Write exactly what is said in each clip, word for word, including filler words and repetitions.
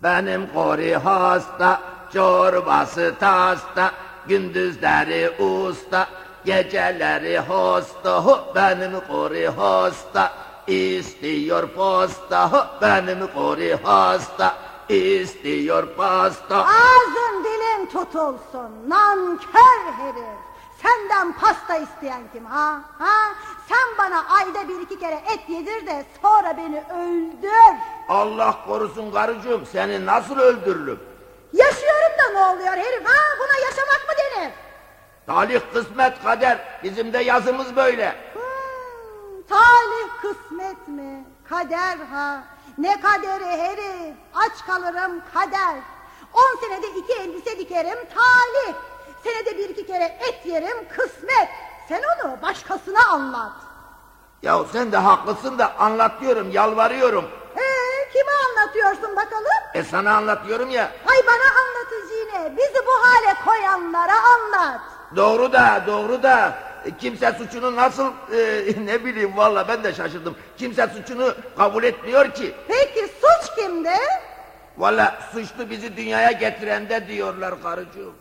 Benim kori hasta, çorbası tasta, gündüzleri usta, geceleri hosta. Benim kori hasta, istiyor posta. Benim kori hasta, istiyor pasta. Ağzın dilin tutulsun nankör herif. Senden pasta isteyen kim ha? Ha? Sen bana ayda bir iki kere et yedir de sonra beni öldür. Allah korusun karıcığım, seni nasıl öldürürüm? Yaşıyorum da ne oluyor herif ha? Buna yaşamak mı denir? Talih, kısmet, kader, bizim de yazımız böyle. Hmm, talih kısmet mi? Kader ha? Ne kaderi herif? Aç kalırım kader. On senede iki elbise dikerim talih. Senede bir iki kere et yerim kısmet. Sen onu başkasına anlat. Ya sen de haklısın da anlat diyorum, yalvarıyorum. Ee, kime anlatıyorsun bakalım? E sana anlatıyorum ya. Ay bana anlatıcı, bizi bu hale koyanlara anlat. Doğru da, doğru da. E, Kimse suçunu nasıl, e, ne bileyim valla ben de şaşırdım. Kimse suçunu kabul etmiyor ki. Peki suç kimde? Valla suçlu bizi dünyaya getirende diyorlar karıcığım.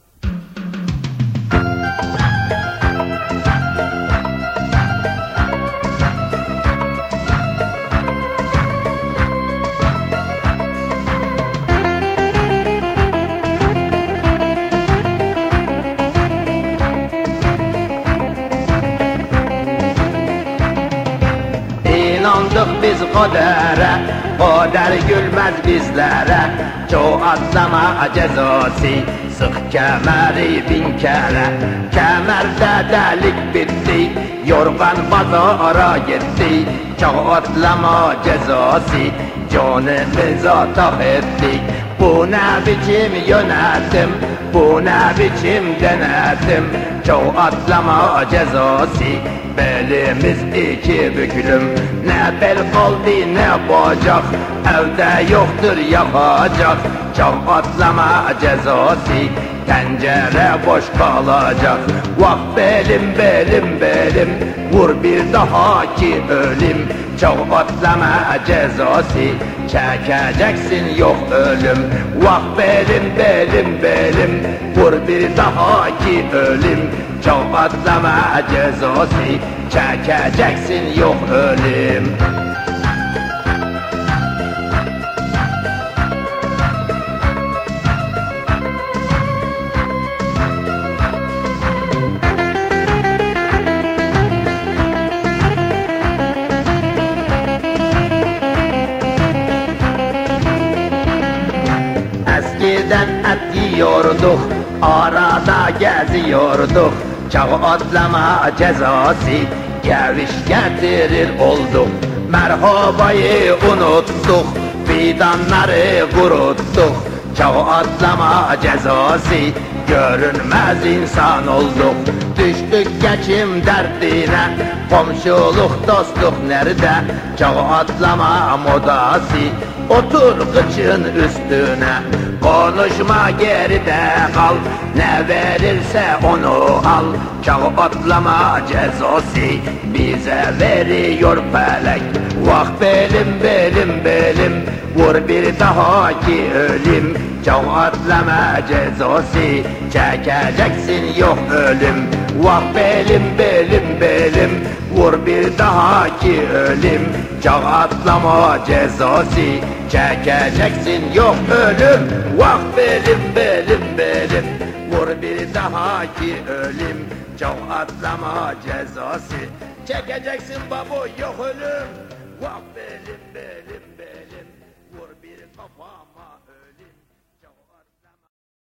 İnandık biz kadere, kader gülmez bizlere. Çoğu atlama cezası, sık kemeri bin kere. Kemerde delik bitti, yorgan pazara gitti. Çoğu atlama cezası, canımıza tak etti. Bu ne biçim yönetim, bu ne biçim denetim. Çoğu atlama cezası, belimiz iki büklüm. Ne bel kaldı ne bacak, evde yoktur yakacak. Çav atlama cezası, tencere boş kalacak. Vah belim belim belim, vur bir daha ki ölüm. Çav atlama cezası, çekeceksin yok ölüm. Vah belim belim belim, vur bir daha ki ölüm. Çav atlama cezası, çekeceksin yok ölüm. Eskiden et yiyorduk, arada geziyorduk. Çav atlama cezası, geviş getirir olduk. Merhabayı unuttuk, fidanları kuruttuk. Çav atlama cezası, görünmez insan olduk. Düştük geçim derdine, komşuluk dostluk nerede? Çav atlama modası, otur kıçın üstüne. Konuşma geride kal, ne verirse onu al. Çav atlama cezası, bize veriyor felek. Vah belim belim belim, vur bir daha ki ölüm. Çav atlama cezası, çekeceksin yok ölüm. Vah belim belim belim, vur bir daha ki ölüm. Çav atlama cezası, çekeceksin yok ölüm. Vah belim belim belim, vur bir daha ki ölüm. Çav atlama cezası, çekeceksin babo yok ölüm. Vah belim belim.